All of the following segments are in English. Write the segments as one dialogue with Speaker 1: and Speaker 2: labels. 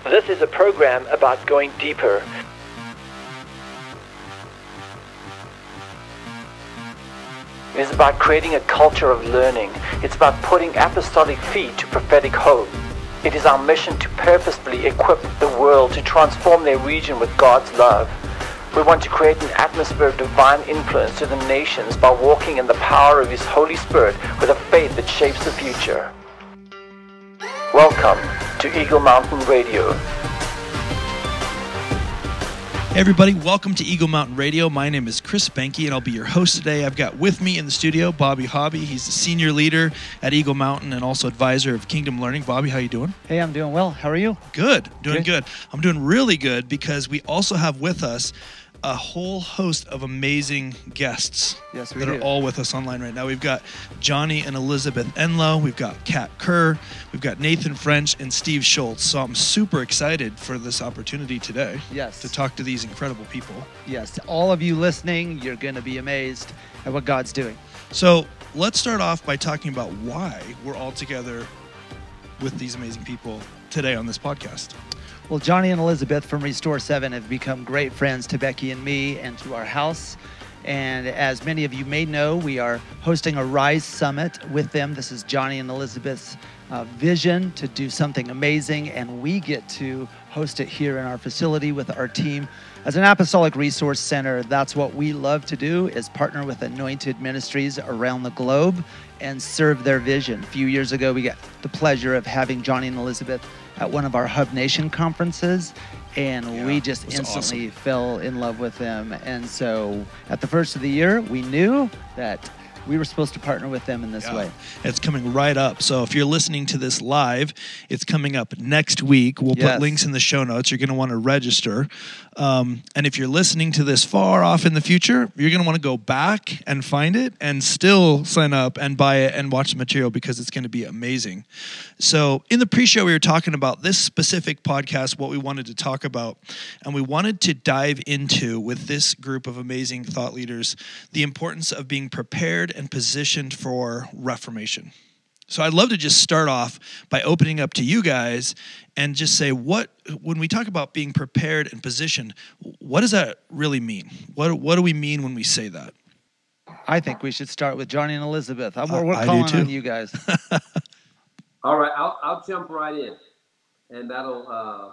Speaker 1: This is a program about going deeper. It is about creating a culture of learning. It's about putting apostolic feet to prophetic hope. It is our mission to purposefully equip the world to transform their region with God's love. We want to create an atmosphere of divine influence to the nations by walking in the power of His Holy Spirit with a faith that shapes the future. Welcome to Eagle Mountain Radio.
Speaker 2: Hey everybody, welcome to Eagle Mountain Radio. My name is Chris Benke, and I'll be your host today. I've got with me in the studio Bobby Hobby. He's the senior leader at Eagle Mountain and also advisor of Kingdom Learning. Bobby, how you doing?
Speaker 3: Hey, I'm doing well. How are you?
Speaker 2: Good, doing good. I'm doing really good because we also have with us a whole host of amazing guests that are all with us online right now. We've got Johnny and Elizabeth Enlow. We've got Kat Kerr. We've got Nathan French and Steve Schultz. So I'm super excited for this opportunity today to talk to these incredible people.
Speaker 3: Yes, all of you listening, you're going to be amazed at what God's doing.
Speaker 2: So let's start off by talking about why we're all together with these amazing people today on this podcast.
Speaker 3: Well, Johnny and Elizabeth from Restore 7 have become great friends to Becky and me and to our house. And as many of you may know, we are hosting a Rise Summit with them. This is Johnny and Elizabeth's vision to do something amazing, and we get to host it here in our facility with our team. As an apostolic resource center, that's what we love to do, is partner with anointed ministries around the globe and serve their vision. A few years ago, we got the pleasure of having Johnny and Elizabeth at one of our Hub Nation conferences, and we just instantly fell in love with them. And so at the first of the year, we knew that we were supposed to partner with them in this way.
Speaker 2: It's coming right up. So if you're listening to this live, it's coming up next week. We'll put links in the show notes. You're going to want to register. And if you're listening to this far off in the future, you're going to want to go back and find it and still sign up and buy it and watch the material because it's going to be amazing. So in the pre-show, we were talking about this specific podcast, what we wanted to talk about. And we wanted to dive into, with this group of amazing thought leaders, the importance of being prepared and positioned for reformation. So I'd love to just start off by opening up to you guys and just say, when we talk about being prepared and positioned, what does that really mean? What do we mean when we say that?
Speaker 3: I think we should start with Johnny and Elizabeth. We're calling on you guys.
Speaker 4: All right, I'll jump right in, and that'll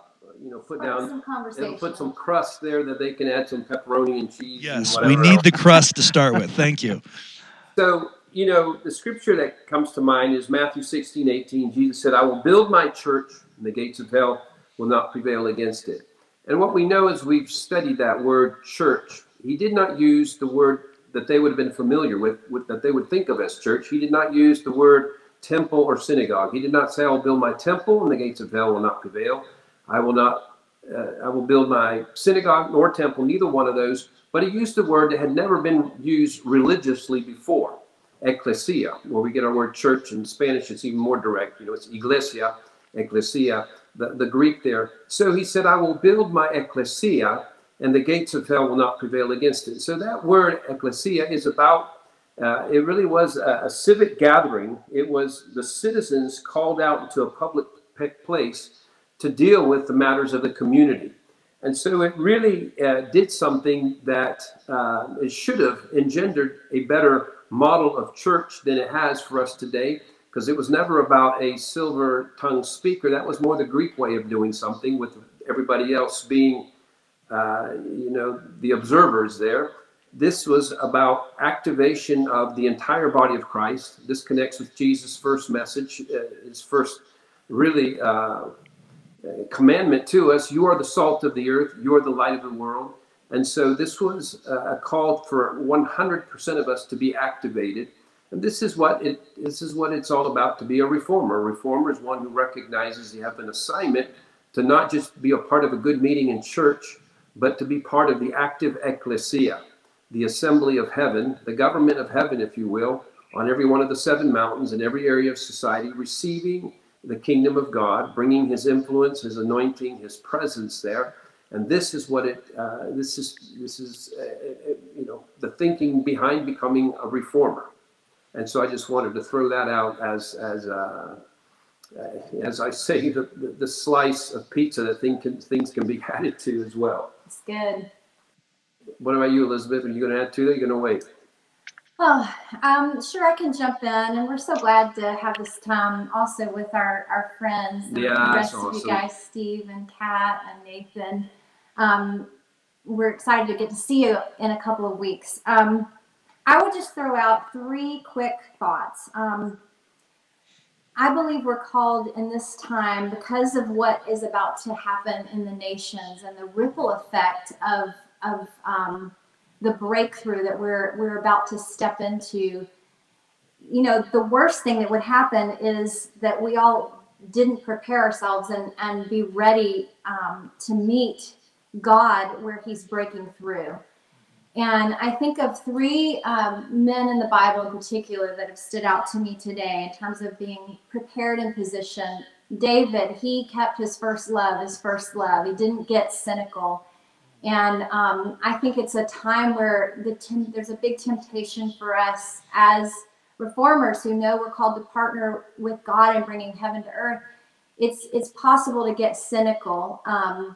Speaker 4: put some crust there that they can add some pepperoni and cheese.
Speaker 2: Yes, we need the crust to start with. Thank you.
Speaker 4: So, the scripture that comes to mind is Matthew 16:18. Jesus said, "I will build my church, and the gates of hell will not prevail against it." And what we know is we've studied that word church. He did not use the word that they would have been familiar with that they would think of as church. He did not use the word temple or synagogue. He did not say, "I will build my temple, and the gates of hell will not prevail. I will build my synagogue nor temple," neither one of those. But he used a word that had never been used religiously before, ecclesia, where we get our word church. In Spanish, it's even more direct. It's iglesia, ecclesia, the Greek there. So he said, "I will build my ecclesia, and the gates of hell will not prevail against it." So that word ecclesia is about, it really was a civic gathering. It was the citizens called out into a public place to deal with the matters of the community. And so it really did something that it should have engendered a better model of church than it has for us today, because it was never about a silver-tongued speaker. That was more the Greek way of doing something, with everybody else being, the observers there. This was about activation of the entire body of Christ. This connects with Jesus' first message, his first really commandment to us. You are the salt of the earth. You are the light of the world. And so this was a call for 100% of us to be activated. And this is what it's all about, to be a reformer. A reformer is one who recognizes you have an assignment to not just be a part of a good meeting in church, but to be part of the active ecclesia, the assembly of heaven, the government of heaven, if you will, on every one of the 7 mountains in every area of society, receiving the kingdom of God, bringing his influence, his anointing, his presence there. And this is what this is the thinking behind becoming a reformer. And so I just wanted to throw that out as as I say, the slice of pizza that things can be added to as well.
Speaker 5: It's good.
Speaker 4: What about you, Elizabeth? Are you going to add to that? Or are you going to wait?
Speaker 5: Oh, sure, I can jump in, and we're so glad to have this time also with our friends, and the rest of you guys, Steve and Kat and Nathan. We're excited to get to see you in a couple of weeks. I would just throw out 3 quick thoughts. I believe we're called in this time because of what is about to happen in the nations and the ripple effect of the breakthrough that we're about to step into. You know, the worst thing that would happen is that we all didn't prepare ourselves and be ready to meet God where he's breaking through. And I think of 3 men in the Bible in particular that have stood out to me today in terms of being prepared in position. David, he kept his first love. He didn't get cynical. And I think it's a time where there's a big temptation for us as reformers who know we're called to partner with God in bringing heaven to earth. It's possible to get cynical.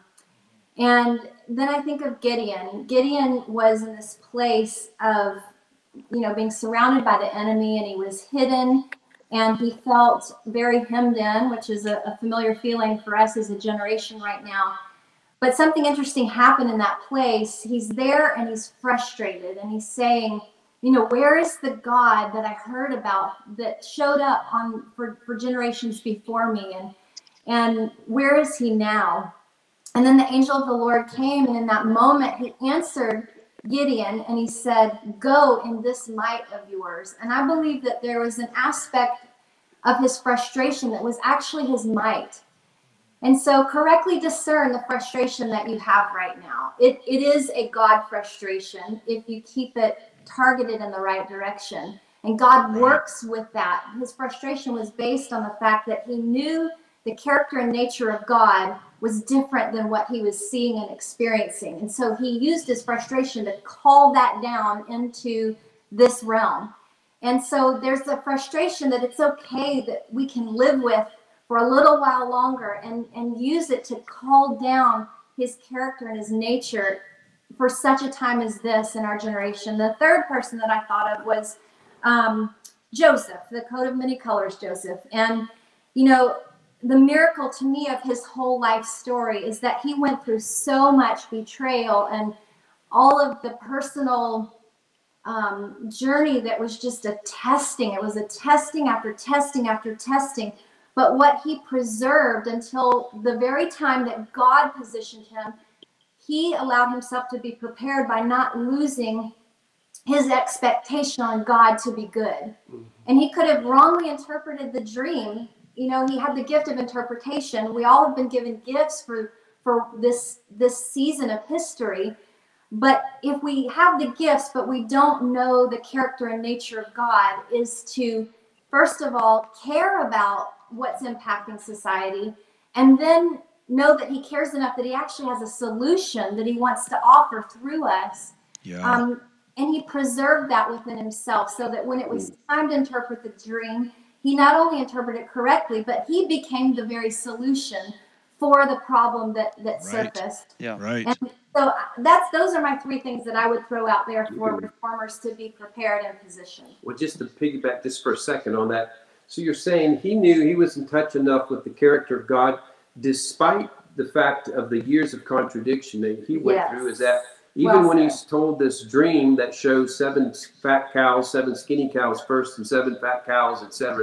Speaker 5: And then I think of Gideon. Gideon was in this place of, being surrounded by the enemy, and he was hidden, and he felt very hemmed in, which is a familiar feeling for us as a generation right now. But something interesting happened in that place. He's there and he's frustrated, and he's saying, where is the God that I heard about that showed up for generations before me? And where is he now? And then the angel of the Lord came, and in that moment, he answered Gideon, and he said, go in this might of yours. And I believe that there was an aspect of his frustration that was actually his might. And so correctly discern the frustration that you have right now. It is a God frustration if you keep it targeted in the right direction. And God works with that. His frustration was based on the fact that he knew the character and nature of God was different than what he was seeing and experiencing. And so he used his frustration to call that down into this realm. And so there's a frustration that it's okay that we can live with for a little while longer and use it to call down his character and his nature for such a time as this in our generation. The third person that I thought of was Joseph, the coat of many colors Joseph. And, the miracle to me of his whole life story is that he went through so much betrayal and all of the personal journey that was just a testing. It was a testing after testing after testing. But what he preserved until the very time that God positioned him, he allowed himself to be prepared by not losing his expectation on God to be good. And he could have wrongly interpreted the dream. He had the gift of interpretation. We all have been given gifts for this season of history. But if we have the gifts, but we don't know the character and nature of God, is to, first of all, care about what's impacting society, and then know that he cares enough that he actually has a solution that he wants to offer through us. Yeah. And he preserved that within himself so that when it was time to interpret the dream, he not only interpreted it correctly, but he became the very solution for the problem that surfaced.
Speaker 2: Yeah, right.
Speaker 5: And so those are my 3 things that I would throw out there for reformers to be prepared and positioned.
Speaker 4: Well, just to piggyback just for a second on that. So you're saying he knew he was in touch enough with the character of God, despite the fact of the years of contradiction that he went through, is that even when he's told this dream that shows 7 fat cows, 7 skinny cows first, and 7 fat cows, et cetera,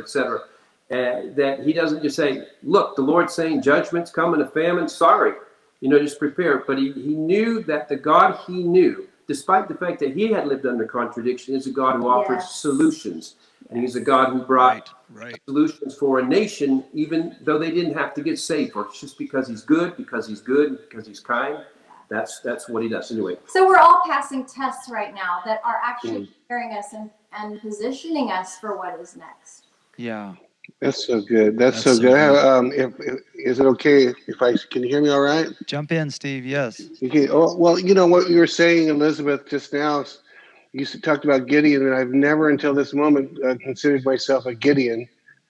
Speaker 4: that he doesn't just say, look, the Lord's saying judgment's coming, a famine, sorry, just prepare. But he knew that the God he knew, despite the fact that he had lived under contradiction, is a God who offers solutions. And he's a God who brought solutions for a nation, even though they didn't have to get saved. Or it's just because he's good, because he's kind. That's what he does. Anyway.
Speaker 5: So we're all passing tests right now that are actually preparing us and positioning us for what is next.
Speaker 3: Yeah.
Speaker 6: That's so good. That's so good. Is it okay can you hear me all right?
Speaker 3: Jump in, Steve. Yes.
Speaker 6: Okay. Oh, well, what you were saying, Elizabeth, just now, you talked about Gideon, and I've never until this moment considered myself a Gideon.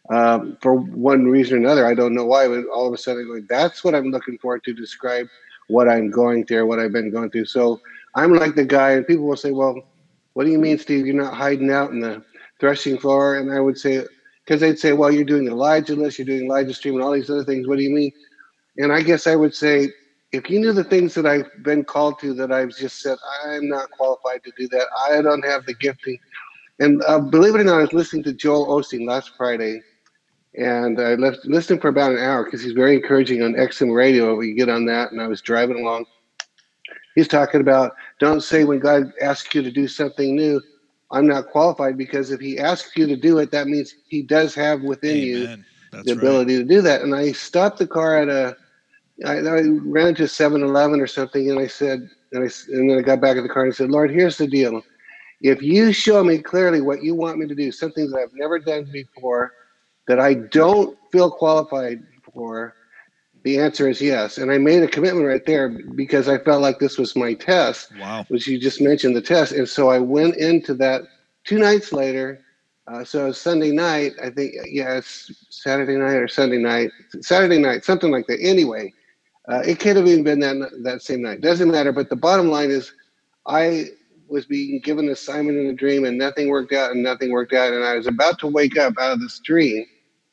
Speaker 6: for one reason or another. I don't know why, but all of a sudden, like, that's what I'm looking for to describe what I'm going through, what I've been going through. So I'm like the guy, and people will say, well, what do you mean, Steve? You're not hiding out in the threshing floor? And I would say, because they'd say, well, you're doing the Elijah list, you're doing Elijah stream, and all these other things. What do you mean? And I guess I would say, if you knew the things that I've been called to, that I've just said, I'm not qualified to do that. I don't have the gifting. And believe it or not, I was listening to Joel Osteen last Friday, and I listened for about an hour because he's very encouraging on XM radio. We get on that, and I was driving along. He's talking about, don't say when God asks you to do something new, I'm not qualified, because if he asks you to do it, that means he does have within you the ability to do that. And I stopped the car at I ran into 7-Eleven or something, and I said, and then I got back in the car and I said, Lord, here's the deal. If you show me clearly what you want me to do, something that I've never done before, that I don't feel qualified for, the answer is yes. And I made a commitment right there because I felt like this was my test, which you just mentioned, the test. And so I went into that 2 nights later. So Sunday night, I think, it's Saturday night or Sunday night, something like that. Anyway, it could have even been that same night. Doesn't matter. But the bottom line is, I was being given an assignment in a dream, and nothing worked out. And I was about to wake up out of this dream,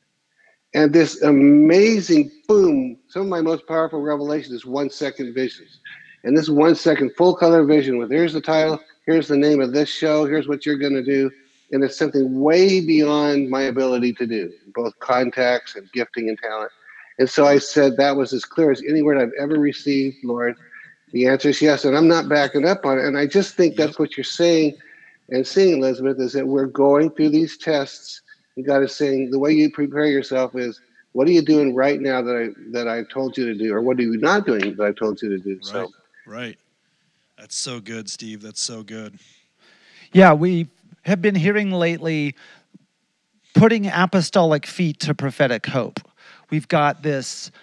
Speaker 6: and this amazing boom, some of my most powerful revelations is 1 second visions. And this 1 second full color vision with, here's the title, here's the name of this show, here's what you're going to do. And it's something way beyond my ability to do, both contacts and gifting and talent. And so I said, that was as clear as any word I've ever received, Lord. The answer is yes. And I'm not backing up on it. And I just think that's what you're saying and seeing, Elizabeth, is that we're going through these tests. And God is saying, the way you prepare yourself is, what are you doing right now that I've told you to do? Or what are you not doing that I've told you to do?
Speaker 2: Right. That's so good, Steve. That's so good.
Speaker 3: Yeah, we have been hearing lately, putting apostolic feet to prophetic hope. We've got this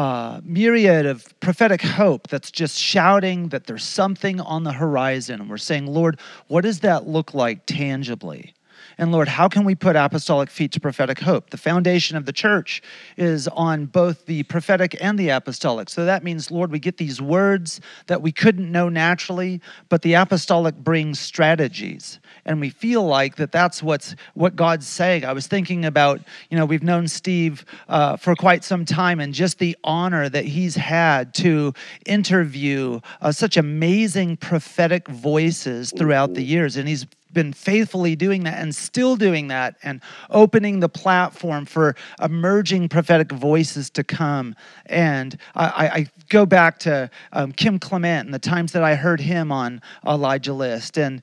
Speaker 3: myriad of prophetic hope that's just shouting that there's something on the horizon. And we're saying, Lord, what does that look like tangibly? And Lord, how can we put apostolic feet to prophetic hope? The foundation of the church is on both the prophetic and the apostolic. So that means, Lord, we get these words that we couldn't know naturally, but the apostolic brings strategies. And we feel like that's what God's saying. I was thinking about, we've known Steve for quite some time, and just the honor that he's had to interview such amazing prophetic voices throughout the years. And he's been faithfully doing that and still doing that, and opening the platform for emerging prophetic voices to come. And I go back to Kim Clement and the times that I heard him on Elijah List. And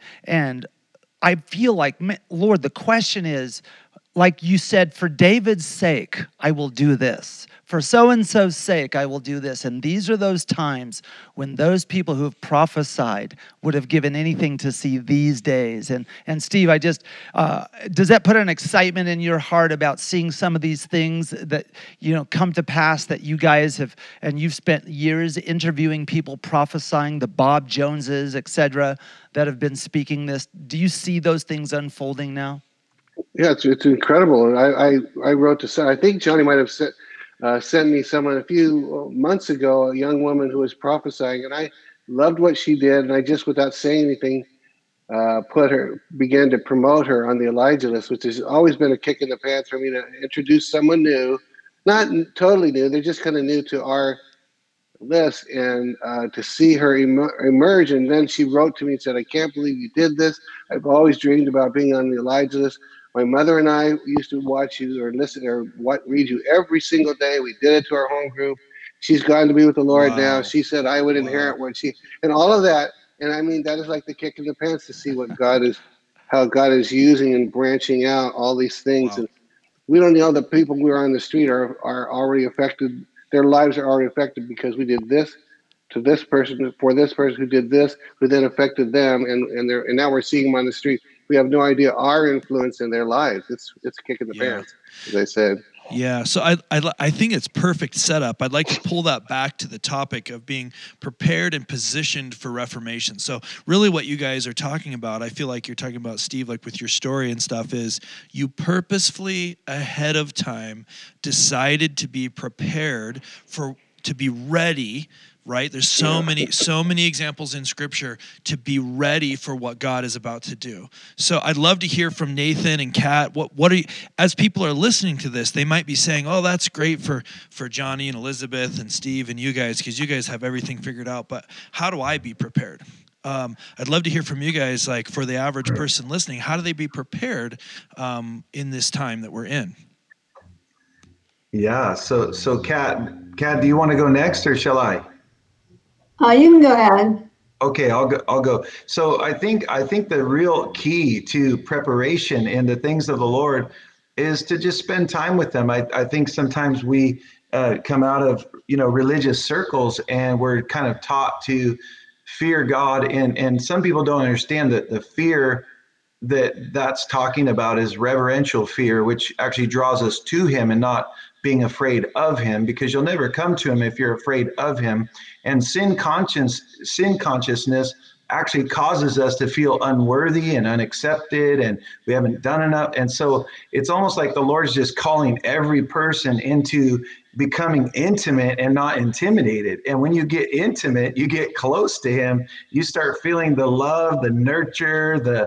Speaker 3: I feel like, Lord, the question is, like you said, for David's sake, I will do this. For so-and-so's sake, I will do this. And these are those times when those people who have prophesied would have given anything to see these days. And Steve, does that put an excitement in your heart about seeing some of these things that, come to pass, that you guys have, and you've spent years interviewing people prophesying, the Bob Joneses, et cetera, that have been speaking this? Do you see those things unfolding now?
Speaker 6: Yeah, it's incredible. I wrote to, I think Johnny might have sent me someone a few months ago, a young woman who was prophesying, and I loved what she did, and I just, without saying anything, began to promote her on the Elijah List, which has always been a kick in the pants for me to introduce someone new, not totally new, they're just kind of new to our list, and to see her emerge. And then she wrote to me and said, I can't believe you did this. I've always dreamed about being on the Elijah List. My mother and I used to watch you or listen or read you every single day. We did it to our home group. She's gone to be with the Lord now. She said I would inherit what she, and all of that. And I mean, that is like the kick in the pants to see what how God is using and branching out all these things. And we don't know that people who are on the street are already affected. Their lives are already affected because we did this to this person, for this person who did this, who then affected them, and now we're seeing them on the street. We have no idea our influence in their lives. It's a kick in the pants, as I said.
Speaker 2: Yeah, so I think it's perfect setup. I'd like to pull that back to the topic of being prepared and positioned for Reformation. So really what you guys are talking about, I feel like you're talking about, Steve, like with your story and stuff, is you purposefully ahead of time decided to be prepared to be ready. Right? There's so many examples in Scripture to be ready for what God is about to do. So I'd love to hear from Nathan and Kat. What are you, as people are listening to this, they might be saying, "Oh, that's great for Johnny and Elizabeth and Steve and you guys, because you guys have everything figured out. But how do I be prepared?" I'd love to hear from you guys. Like for the average person listening, how do they be prepared in this time that we're in?
Speaker 7: Yeah. So Kat, do you want to go next, or shall I?
Speaker 8: You can go ahead.
Speaker 7: Okay, I'll go. So I think the real key to preparation in the things of the Lord is to just spend time with them. I think sometimes we come out of religious circles and we're kind of taught to fear God, and some people don't understand that the fear that's talking about is reverential fear, which actually draws us to Him and not being afraid of Him, because you'll never come to Him if you're afraid of Him. And sin consciousness actually causes us to feel unworthy and unaccepted, and we haven't done enough. And so it's almost like the Lord's just calling every person into becoming intimate and not intimidated. And when you get intimate, you get close to Him, you start feeling the love, the nurture, the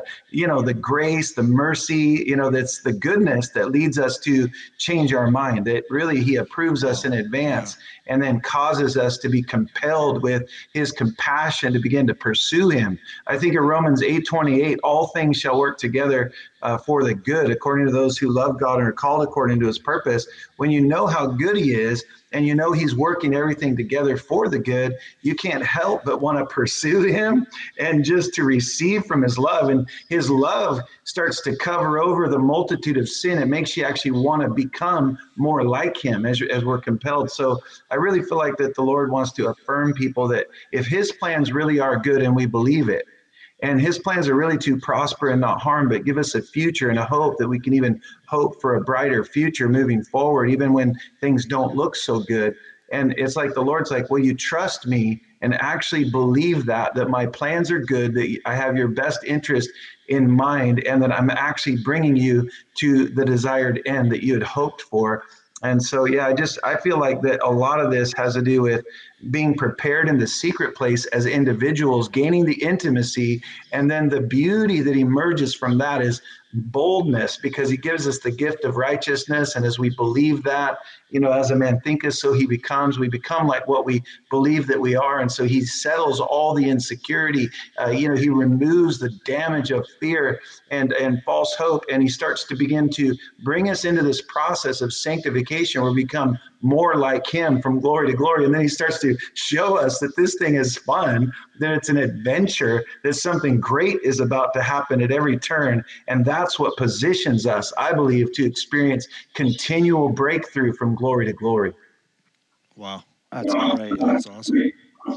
Speaker 7: grace, the mercy, that's the goodness that leads us to change our mind, that really He approves us in advance and then causes us to be compelled with His compassion to begin to pursue Him. I think in Romans 8:28, all things shall work together for the good, according to those who love God and are called according to His purpose. When you know how good He is, and He's working everything together for the good, you can't help but want to pursue Him and just to receive from His love. And His love starts to cover over the multitude of sin. It makes you actually want to become more like Him as we're compelled. So I really feel like that the Lord wants to affirm people that if His plans really are good and we believe it, and His plans are really to prosper and not harm, but give us a future and a hope that we can even hope for a brighter future moving forward, even when things don't look so good. And it's like the Lord's like, will you trust me and actually believe that my plans are good, that I have your best interest in mind, and that I'm actually bringing you to the desired end that you had hoped for. And so, I feel like that a lot of this has to do with being prepared in the secret place as individuals, gaining the intimacy, and then the beauty that emerges from that is boldness, because He gives us the gift of righteousness. And as we believe that, as a man thinketh, so he becomes. We become like what we believe that we are. And so He settles all the insecurity. He removes the damage of fear and false hope. And He starts to begin to bring us into this process of sanctification where we become more like Him from glory to glory. And then He starts to show us that this thing is fun, that it's an adventure, that something great is about to happen at every turn. And that's what positions us, I believe, to experience continual breakthrough from glory to glory.
Speaker 2: Wow, that's great. That's awesome.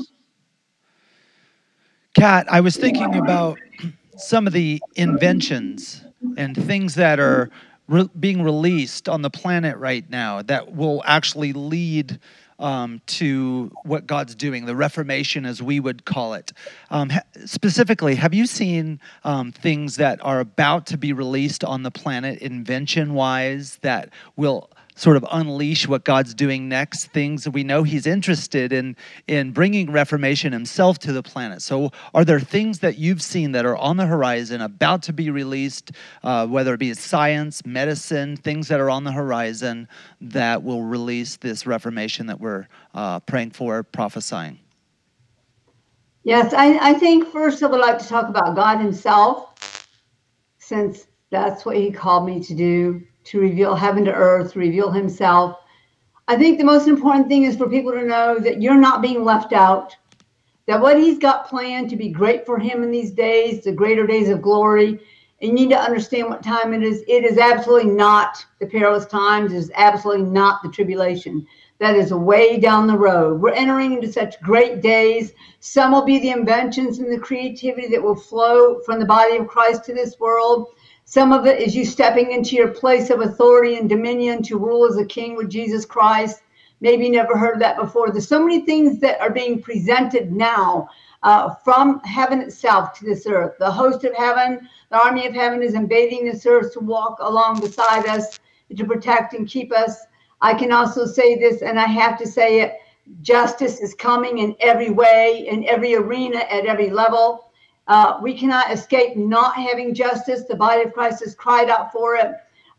Speaker 3: Kat, I was thinking about some of the inventions and things that are being released on the planet right now that will actually lead to what God's doing, the Reformation as we would call it. Specifically, have you seen things that are about to be released on the planet invention-wise that will sort of unleash what God's doing next, things that we know He's interested in bringing Reformation Himself to the planet? So are there things that you've seen that are on the horizon, about to be released, whether it be science, medicine, things that are on the horizon that will release this Reformation that we're praying for, prophesying?
Speaker 8: Yes, I think first I would like to talk about God Himself, since that's what He called me to do, to reveal heaven to earth, to reveal Himself. I think the most important thing is for people to know that you're not being left out, that what He's got planned to be great for Him in these days, the greater days of glory, and you need to understand what time it is. It is absolutely not the perilous times. It is absolutely not the tribulation. That is way down the road. We're entering into such great days. Some will be the inventions and the creativity that will flow from the body of Christ to this world. Some of it is you stepping into your place of authority and dominion to rule as a king with Jesus Christ. Maybe you never heard that before. There's so many things that are being presented now from heaven itself to this earth. The host of heaven, the army of heaven is invading this earth to walk along beside us, to protect and keep us. I can also say this, and I have to say it, justice is coming in every way, in every arena, at every level. We cannot escape not having justice. The body of Christ has cried out for it.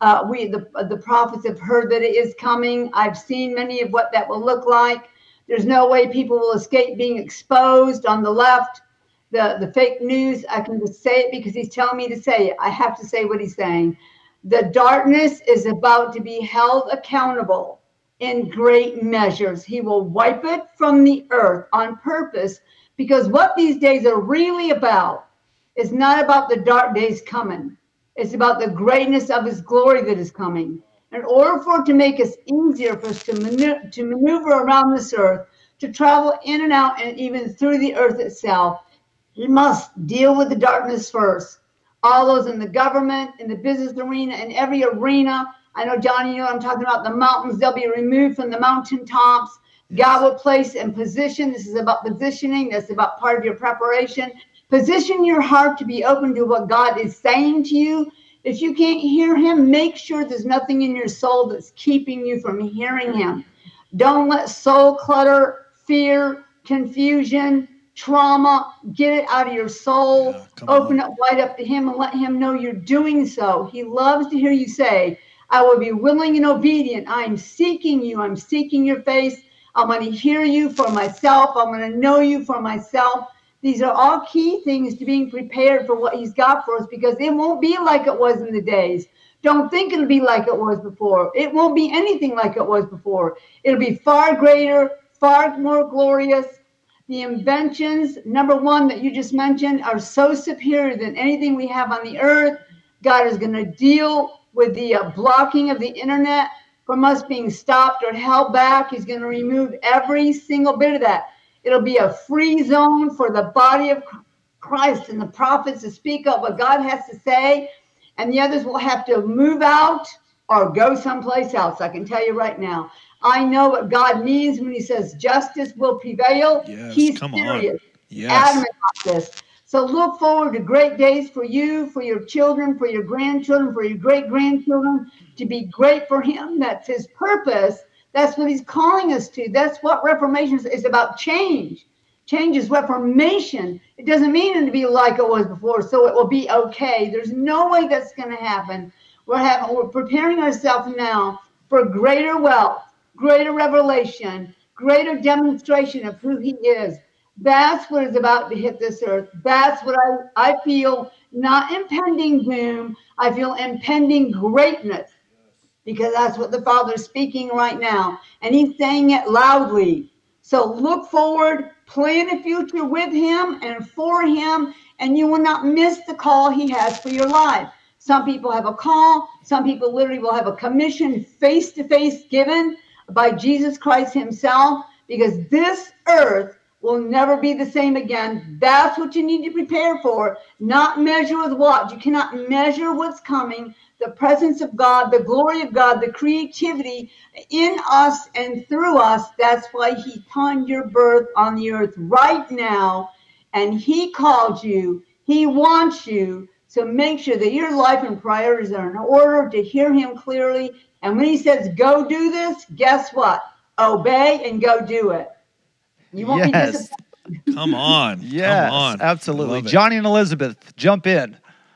Speaker 8: The prophets have heard that it is coming. I've seen many of what that will look like. There's no way people will escape being exposed on the left. The fake news, I can just say it because he's telling me to say it. I have to say what he's saying. The darkness is about to be held accountable in great measures. He will wipe it from the earth on purpose, because what these days are really about is not about the dark days coming. It's about the greatness of his glory that is coming. In order for it to make us easier for us to maneuver around this earth, to travel in and out and even through the earth itself, he must deal with the darkness first. All those in the government, in the business arena, in every arena. I know, Johnny, you know what I'm talking about. The mountains, they'll be removed from the mountaintops. God will place in position. This is about positioning. That's about part of your preparation. Position your heart to be open to what God is saying to you. If you can't hear him, make sure there's nothing in your soul that's keeping you from hearing him. Don't let soul clutter, fear, confusion, trauma, get it out of your soul. Open up wide up to him and let him know you're doing so. He loves to hear you say, I will be willing and obedient. I'm seeking you. I'm seeking your face. I'm going to hear you for myself. I'm going to know you for myself. These are all key things to being prepared for what he's got for us, because it won't be like it was in the days. Don't think it'll be like it was before. It won't be anything like it was before. It'll be far greater, far more glorious. The inventions, number one, that you just mentioned, are so superior than anything we have on the earth. God is going to deal with the blocking of the internet from us being stopped or held back. He's going to remove every single bit of that. It'll be a free zone for the body of Christ and the prophets to speak up what God has to say, and the others will have to move out or go someplace else. I can tell you right now. I know what God means when he says justice will prevail.
Speaker 2: Yes,
Speaker 8: he's
Speaker 2: come
Speaker 8: serious.
Speaker 2: on. Yes.
Speaker 8: Adamant about this. So look forward to great days for you, for your children, for your grandchildren, for your great-grandchildren, to be great for him. That's his purpose. That's what he's calling us to. That's what Reformation is about. Change. Change is reformation. It doesn't mean it to be like it was before, so it will be okay. There's no way that's going to happen. We're preparing ourselves now for greater wealth, greater revelation, greater demonstration of who he is. That's what is about to hit this earth. That's what I feel, not impending doom. I feel impending greatness, because that's what the Father's speaking right now. And he's saying it loudly. So look forward, plan a future with him and for him, and you will not miss the call he has for your life. Some people have a call. Some people literally will have a commission face-to-face given by Jesus Christ himself, because this earth will never be the same again. That's what you need to prepare for, not measure with what. You cannot measure what's coming. The presence of God, the glory of God, the creativity in us and through us. That's why he timed your birth on the earth right now, and he called you. He wants you. So make sure that your life and priorities are in order to hear him clearly. And when he says, go do this, guess what? Obey and go do it. You won't be disappointed.
Speaker 2: Come on.
Speaker 3: Yes,
Speaker 2: come on.
Speaker 3: Absolutely. Johnny and Elizabeth, jump in.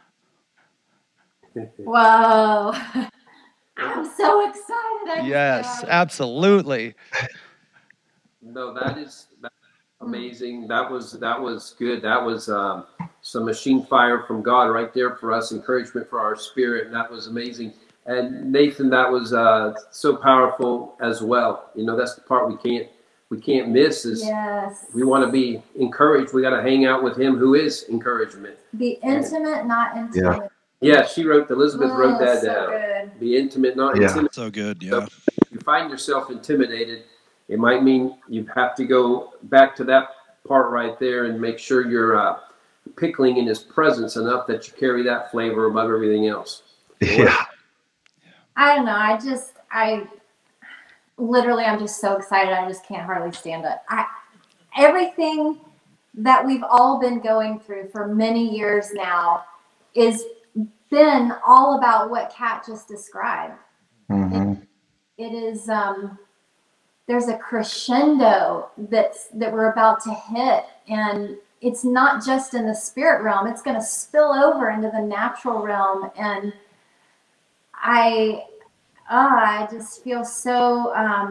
Speaker 5: Whoa. I'm so excited.
Speaker 3: Yes, absolutely.
Speaker 4: No, that's amazing. That was good. That was some machine fire from God right there for us, encouragement for our spirit, and that was amazing. And Nathan, that was so powerful as well. You know, that's the part we can't miss is we want to be encouraged. We got to hang out with him who is encouragement.
Speaker 5: Be intimate, not intimate.
Speaker 4: Yeah, Elizabeth wrote that
Speaker 5: so
Speaker 4: down.
Speaker 5: Good.
Speaker 4: Be intimate, not intimate.
Speaker 2: So good, yeah.
Speaker 4: So if you find yourself intimidated, it might mean you have to go back to that part right there and make sure pickling in his presence enough that you carry that flavor above everything else.
Speaker 7: Yeah.
Speaker 5: I don't know. I'm just so excited. I just can't hardly stand it. Everything that we've all been going through for many years now is been all about what Kat just described.
Speaker 7: Mm-hmm.
Speaker 5: It is, there's a crescendo that we're about to hit, and it's not just in the spirit realm. It's going to spill over into the natural realm, and I just feel so,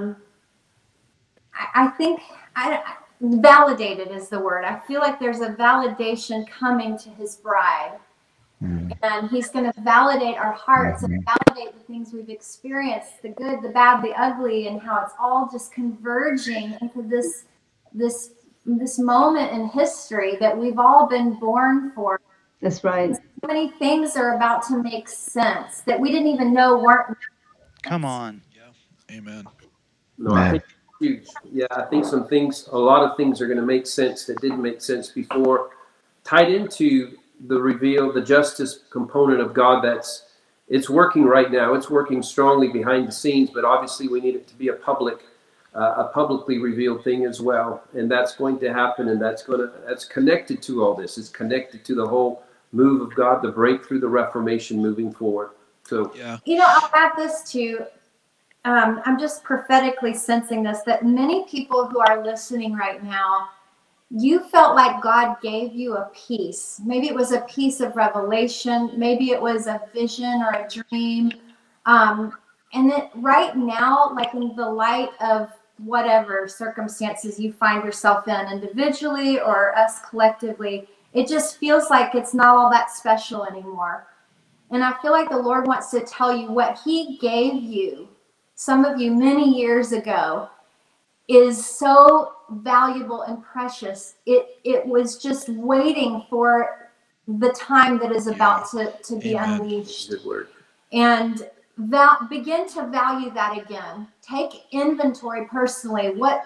Speaker 5: I think, validated is the word. I feel like there's a validation coming to his bride. And he's going to validate our hearts and validate the things we've experienced, the good, the bad, the ugly, and how it's all just converging into this moment in history that we've all been born for.
Speaker 8: That's right.
Speaker 5: So many things are about to make sense that we didn't even know weren't.
Speaker 3: Come on.
Speaker 2: Yeah. Amen.
Speaker 4: No, I think it's huge. Yeah, I think a lot of things are going to make sense that didn't make sense before, tied into the reveal, the justice component of God. It's working right now. It's working strongly behind the scenes, but obviously we need it to be a publicly revealed thing as well. And that's going to happen, and that's connected to all this. It's connected to the whole move of God, the breakthrough, the Reformation moving forward. So,
Speaker 2: yeah.
Speaker 5: I'll add this too. I'm just prophetically sensing this, that many people who are listening right now, you felt like God gave you a piece. Maybe it was a piece of revelation. Maybe it was a vision or a dream. And that right now, like in the light of whatever circumstances you find yourself in individually or us collectively, it just feels like it's not all that special anymore. And I feel like the Lord wants to tell you what he gave you, some of you many years ago, is so valuable and precious. It was just waiting for the time that is about to be unleashed.
Speaker 4: Good word.
Speaker 5: And begin to value that again. Take inventory personally. What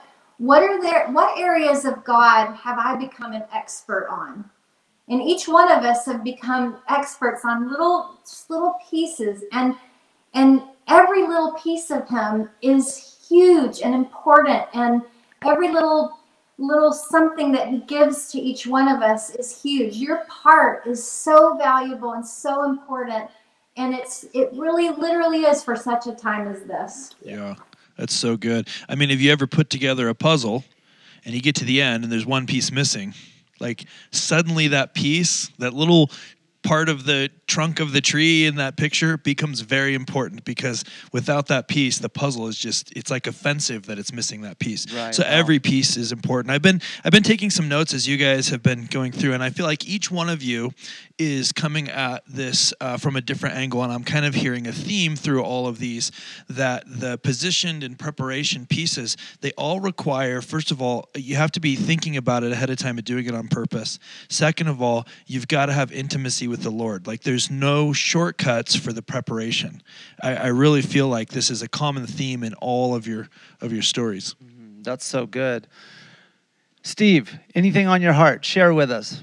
Speaker 5: areas of God have I become an expert on? And each one of us have become experts on little pieces, and every little piece of him is huge and important, and every little something that he gives to each one of us is huge. Your part is so valuable and so important, and it really literally is for such a time as this.
Speaker 2: Yeah, that's so good. I mean, have you ever put together a puzzle and you get to the end and there's one piece missing? Like suddenly that piece, that little part of the trunk of the tree in that picture becomes very important, because without that piece, the puzzle is it's like offensive that it's missing that piece.
Speaker 3: Right.
Speaker 2: So every piece is important. I've been taking some notes as you guys have been going through, and I feel like each one of you is coming at this from a different angle, and I'm kind of hearing a theme through all of these, that the positioned and preparation pieces, they all require, first of all, you have to be thinking about it ahead of time and doing it on purpose. Second of all, you've got to have intimacy with the Lord. Like there's no shortcuts for the preparation. I really feel like this is a common theme in all of your stories.
Speaker 3: That's so good. Steve, anything on your heart? Share with us.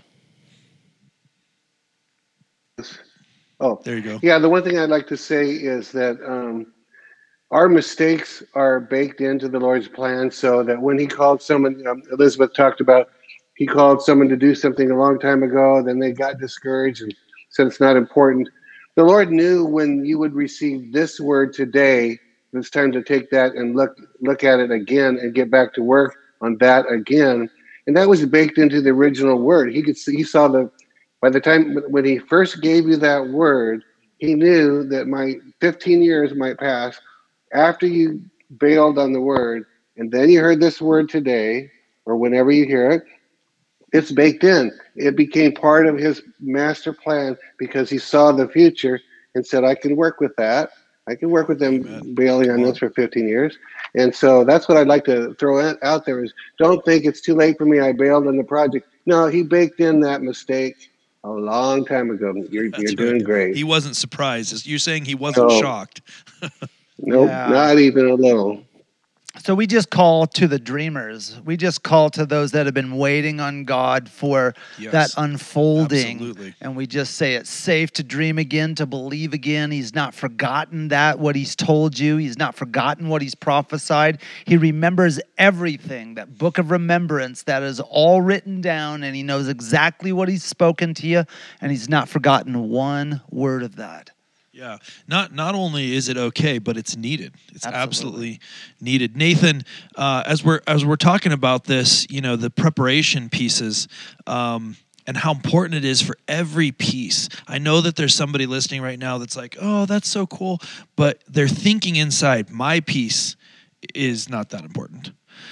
Speaker 6: Oh,
Speaker 2: there you go.
Speaker 6: Yeah, the one thing I'd like to say is that our mistakes are baked into the Lord's plan, so that when he called someone, Elizabeth talked about, he called someone to do something a long time ago, then they got discouraged and said it's not important. The Lord knew when you would receive this word today, it's time to take that and look at it again and get back to work on that again. And that was baked into the original word. He saw by the time when he first gave you that word, he knew that 15 years might pass after you bailed on the word, and then you heard this word today, or whenever you hear it. It's baked in. It became part of his master plan because he saw the future and said, I can work with that. I can work with them bailing on this for 15 years. And so that's what I'd like to throw out there is, don't think it's too late for me. I bailed on the project. No, he baked in that mistake a long time ago. You're doing great.
Speaker 2: He wasn't surprised. You're saying he wasn't shocked.
Speaker 6: Nope, not even a little.
Speaker 3: So we just call to the dreamers. We just call to those that have been waiting on God for that unfolding.
Speaker 2: Absolutely.
Speaker 3: And we just say it's safe to dream again, to believe again. He's not forgotten what he's told you. He's not forgotten what he's prophesied. He remembers everything, that book of remembrance that is all written down, and he knows exactly what he's spoken to you, and he's not forgotten one word of that.
Speaker 2: Yeah, not only is it okay, but it's needed. It's absolutely needed. Nathan, as we're talking about this, the preparation pieces, and how important it is for every piece. I know that there's somebody listening right now that's like, "Oh, that's so cool," but they're thinking inside, "My piece is not that important."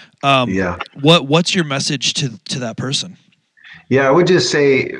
Speaker 2: What's your message to that person?
Speaker 7: Yeah, I would just say,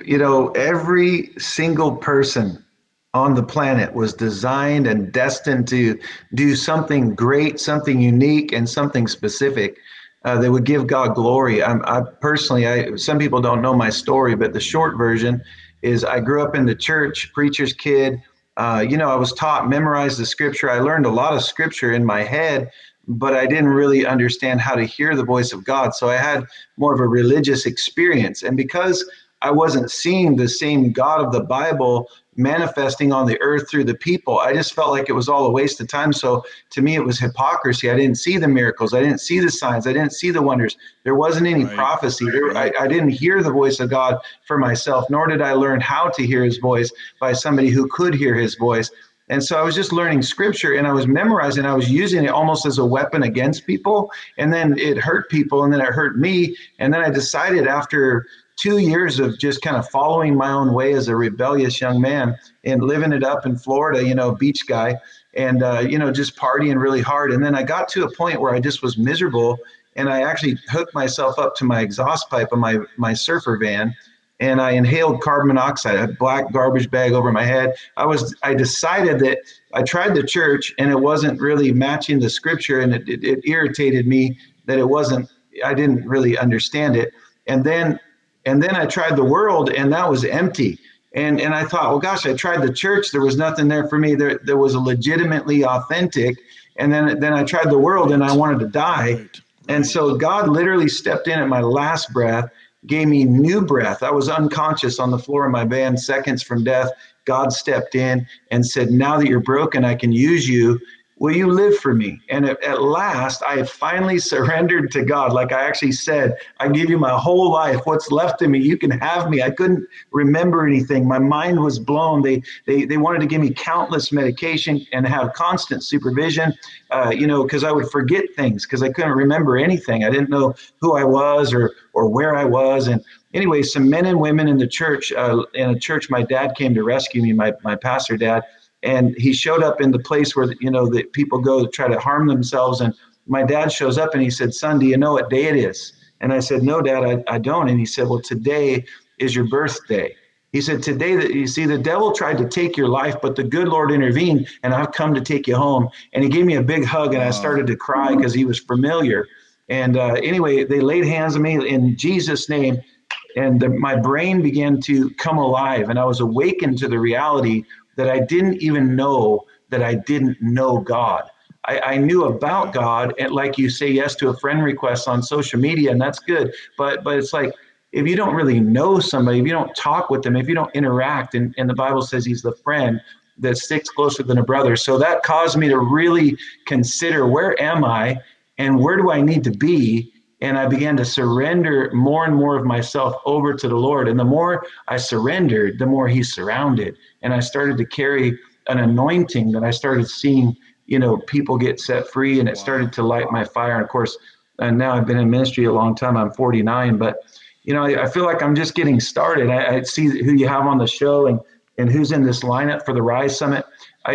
Speaker 7: every single person on the planet was designed and destined to do something great, something unique, and something specific that would give God glory. I personally, some people don't know my story, but the short version is I grew up in the church, preacher's kid. I was taught, memorize the scripture. I learned a lot of scripture in my head, but I didn't really understand how to hear the voice of God. So I had more of a religious experience. And because I wasn't seeing the same God of the Bible manifesting on the earth through the people, I just felt like it was all a waste of time. So to me, it was hypocrisy. I didn't see the miracles. I didn't see the signs. I didn't see the wonders. There wasn't any prophecy. I didn't hear the voice of God for myself, nor did I learn how to hear his voice by somebody who could hear his voice. And so I was just learning scripture, and I was memorizing. I was using it almost as a weapon against people. And then it hurt people, and then it hurt me. And then I decided after 2 years of just kind of following my own way as a rebellious young man and living it up in Florida, beach guy, and, just partying really hard. And then I got to a point where I just was miserable, and I actually hooked myself up to my exhaust pipe of my surfer van, and I inhaled carbon monoxide, a black garbage bag over my head. I decided that I tried the church, and it wasn't really matching the scripture, and it irritated me that I didn't really understand it. And then I tried the world, and that was empty. And I thought, well, gosh, I tried the church. There was nothing there for me. There was a legitimately authentic. And then I tried the world, and I wanted to die. Right. And so God literally stepped in at my last breath, gave me new breath. I was unconscious on the floor of my van, seconds from death. God stepped in and said, now that you're broken, I can use you. Will you live for me? And at last, I finally surrendered to God. Like I actually said, I give you my whole life. What's left of me, you can have me. I couldn't remember anything. My mind was blown. They wanted to give me countless medication and have constant supervision, because I would forget things because I couldn't remember anything. I didn't know who I was or where I was. And anyway, some men and women in the church, my dad came to rescue me, my pastor dad. And he showed up in the place where, the people go to try to harm themselves. And my dad shows up and he said, son, do you know what day it is? And I said, no, Dad, I don't. And he said, well, today is your birthday. He said, today, you see, the devil tried to take your life, but the good Lord intervened, and I've come to take you home. And he gave me a big hug, and I started to cry because he was familiar. And anyway, they laid hands on me in Jesus' name, and my brain began to come alive, and I was awakened to the reality that I didn't even know that I didn't know God. I knew about God, and like you say yes to a friend request on social media, and that's good. But it's like, if you don't really know somebody, if you don't talk with them, if you don't interact, and the Bible says he's the friend that sticks closer than a brother. So that caused me to really consider, where am I and where do I need to be? And I began to surrender more and more of myself over to the Lord. And the more I surrendered, the more he surrounded. And I started to carry an anointing that I started seeing, people get set free, and it started to light my fire. And of course, and now I've been in ministry a long time. I'm 49, but I feel like I'm just getting started. I see who you have on the show and who's in this lineup for the Rise Summit.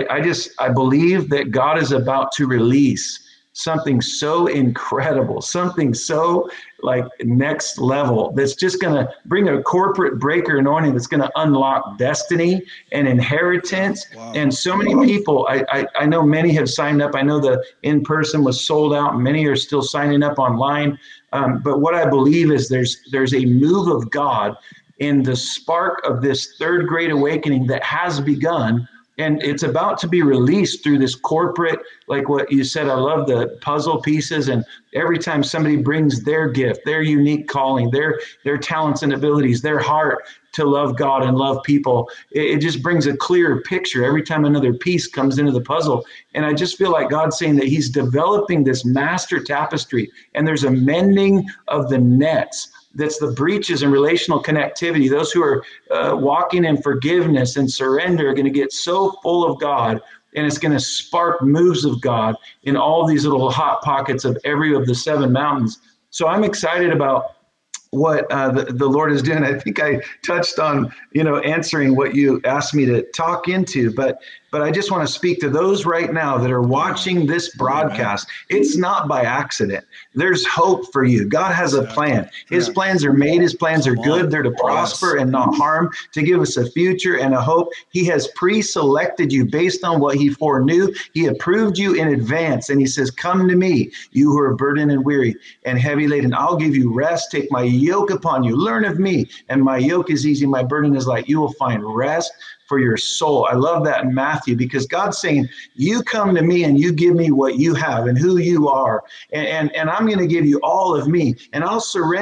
Speaker 7: I believe that God is about to release something so incredible, something so like next level, that's just going to bring a corporate breaker anointing that's going to unlock destiny and inheritance. Wow. And so many people, I know many have signed up. I know the in-person was sold out. Many are still signing up online. But what I believe is there's a move of God in the spark of this third great awakening that has begun. And it's about to be released through this corporate, like what you said. I love the puzzle pieces. And every time somebody brings their gift, their unique calling, their talents and abilities, their heart to love God and love people, it just brings a clearer picture every time another piece comes into the puzzle. And I just feel like God's saying that he's developing this master tapestry, and there's a mending of the nets. That's the breaches in relational connectivity. Those who are walking in forgiveness and surrender are going to get so full of God, and it's going to spark moves of God in all these little hot pockets of every of the 7 mountains. So I'm excited about what the Lord is doing. I think I touched on, answering what you asked me to talk into, but I just want to speak to those right now that are watching this broadcast. It's not by accident. There's hope for you. God has a plan. His plans are made. His plans are good. They're to prosper and not harm, to give us a future and a hope. He has pre-selected you based on what he foreknew. He approved you in advance, and he says, come to me, you who are burdened and weary and heavy laden. I'll give you rest. Take my yoke upon you. Learn of me, and my yoke is easy. My burden is light. You will find rest for your soul. I love that in Matthew, because God's saying, you come to me and you give me what you have and who you are. And I'm going to give you all of me, and I'll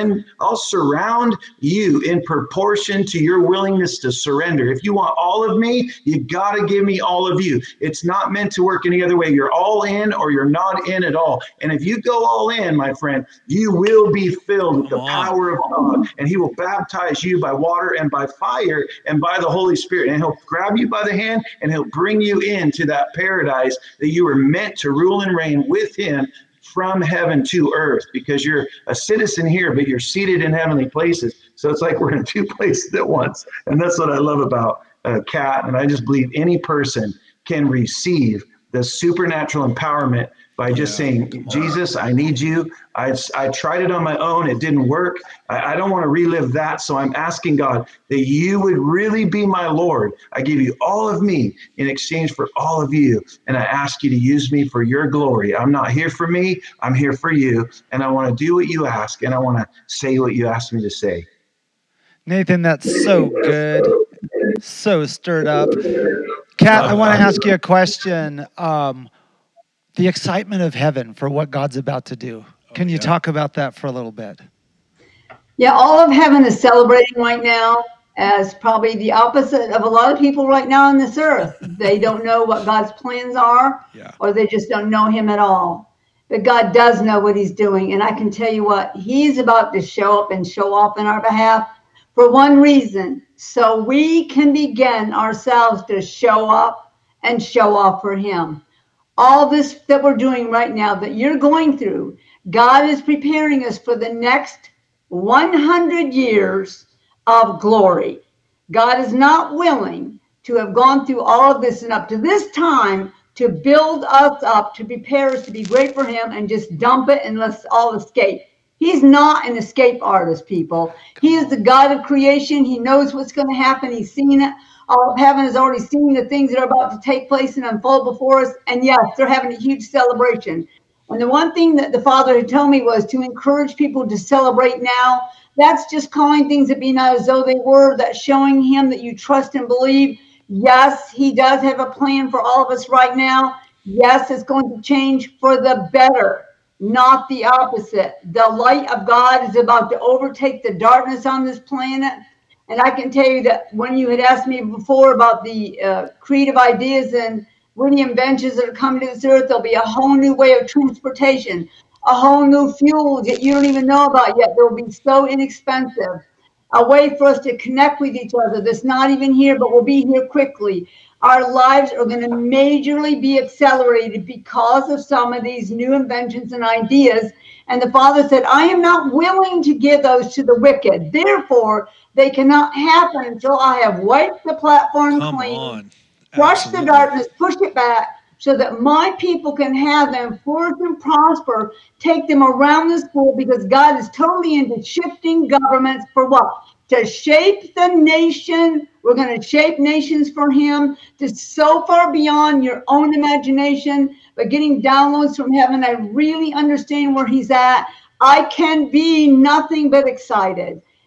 Speaker 7: surround you in proportion to your willingness to surrender. If you want all of me, you got to give me all of you. It's not meant to work any other way. You're all in or you're not in at all. And if you go all in, my friend, you will be filled with the power of God, and he will baptize you by water and by fire and by the Holy Spirit. And he'll grab you by the hand, and he'll bring you into that paradise that you were meant to rule and reign with him from heaven to earth, because you're a citizen here, but you're seated in heavenly places. So it's like we're in 2 places at once. And that's what I love about Kat. And I just believe any person can receive the supernatural empowerment by just saying, Jesus, I need you. I tried it on my own. It didn't work. I don't want to relive that. So I'm asking God that you would really be my Lord. I give you all of me in exchange for all of you. And I ask you to use me for your glory. I'm not here for me. I'm here for you. And I want to do what you ask. And I want to say what you asked me to say.
Speaker 3: Nathan, that's so good. So stirred up. Kat, I want to ask you a question. The excitement of heaven for what God's about to do. Can you talk about that for a little bit?
Speaker 8: Yeah, all of heaven is celebrating right now, as probably the opposite of a lot of people right now on this earth. They don't know what God's plans are, or they just don't know him at all. But God does know what he's doing. And I can tell you what, he's about to show up and show off on our behalf for one reason. So we can begin ourselves to show up and show off for him. All this that we're doing right now, that you're going through, God is preparing us for the next 100 years of glory. God is not willing to have gone through all of this and up to this time to build us up, to prepare us to be great for him and just dump it and let's all escape. He's not an escape artist, people. He is the God of creation. He knows what's going to happen. He's seen it. All of heaven has already seen the things that are about to take place and unfold before us. And yes, they're having a huge celebration. And the one thing that the Father had told me was to encourage people to celebrate now. That's just calling things that be not as though they were. That's showing him that you trust and believe. Yes, he does have a plan for all of us right now. Yes, it's going to change for the better, not the opposite. The light of God is about to overtake the darkness on this planet. And I can tell you that when you had asked me before about the creative ideas and witty inventions that are coming to this earth, there'll be a whole new way of transportation, a whole new fuel that you don't even know about yet. They'll be so inexpensive. A way for us to connect with each other that's not even here, but will be here quickly. Our lives are going to majorly be accelerated because of some of these new inventions and ideas. And the Father said, I am not willing to give those to the wicked. Therefore, they cannot happen until I have wiped the platform clean, crushed the darkness, pushed it back, so that my people can have them, flourish and prosper, take them around this world, because God is totally into shifting governments for what? To shape the nation. We're going to shape nations for him, just so far beyond your own imagination, but getting downloads from heaven. I really understand where he's at. I can be nothing but excited.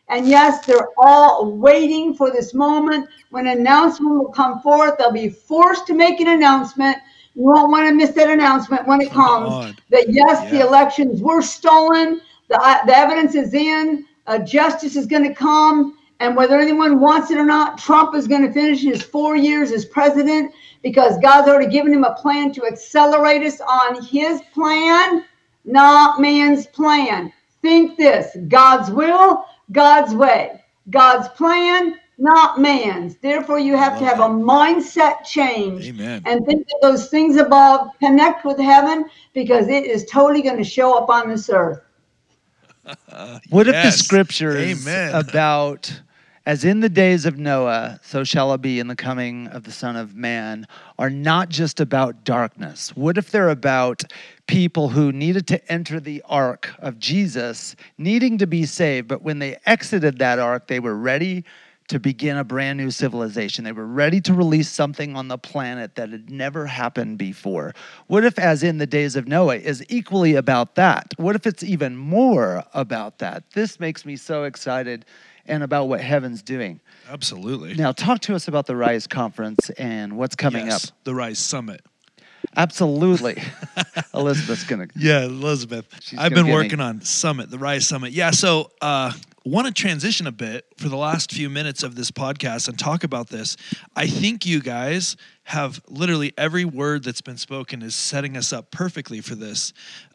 Speaker 8: And yes, they're all waiting for this moment when an announcement will come forth. They'll be forced to make an announcement. You won't want to miss that announcement when it comes. That yes, the elections were stolen. The evidence is in. Justice is going to come. And whether anyone wants it or not, Trump is going to finish his 4 years as president because God's already given him a plan to accelerate us on his plan, not man's plan. Think this: God's will, God's way, God's plan, not man's. Therefore, you have to have a mindset change.
Speaker 2: Amen.
Speaker 8: And think that those things above connect with heaven because it is totally going to show up on this earth.
Speaker 3: What if the scriptures about, as in the days of Noah, so shall it be in the coming of the Son of Man, are not just about darkness? What if they're about people who needed to enter the ark of Jesus, needing to be saved, but when they exited that ark, they were ready to begin a brand new civilization. They were ready to release something on the planet that had never happened before. What if, as in the days of Noah, is equally about that? What if it's even more about that? This makes me so excited and about what heaven's doing.
Speaker 2: Absolutely.
Speaker 3: Now, talk to us about the RISE conference and what's coming up.
Speaker 2: The RISE Summit.
Speaker 3: Absolutely. Elizabeth's going to.
Speaker 2: Yeah, Elizabeth. I've been working on Summit, the RISE Summit. Yeah, so want to transition a bit for the last few minutes of this podcast and talk about this. I think you guys have literally every word that's been spoken is setting us up perfectly for this.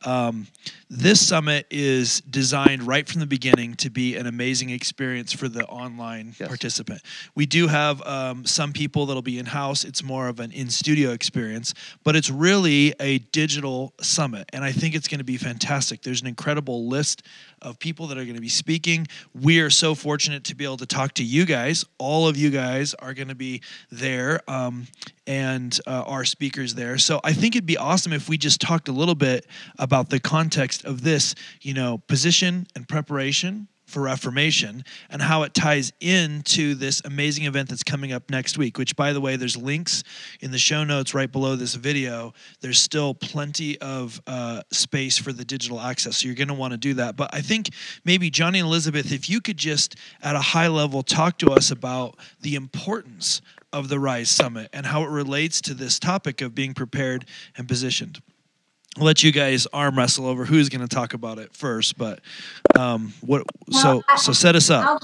Speaker 2: This summit is designed right from the beginning to be an amazing experience for the online participant. We do have some people that'll be in-house. It's more of an in-studio experience, but it's really a digital summit, and I think it's going to be fantastic. There's an incredible list of people that are going to be speaking. We are so fortunate to be able to talk to you guys. All of you guys are going to be there, and our speakers there. So I think it'd be awesome if we just talked a little bit about the context of this, position and preparation for Reformation and how it ties into this amazing event that's coming up next week, which, by the way, there's links in the show notes right below this video. There's still plenty of space for the digital access, so you're going to want to do that. But I think maybe Johnny and Elizabeth, if you could just at a high level talk to us about the importance of the RISE Summit and how it relates to this topic of being prepared and positioned. I'll let you guys arm wrestle over who's going to talk about it first, but so set us up.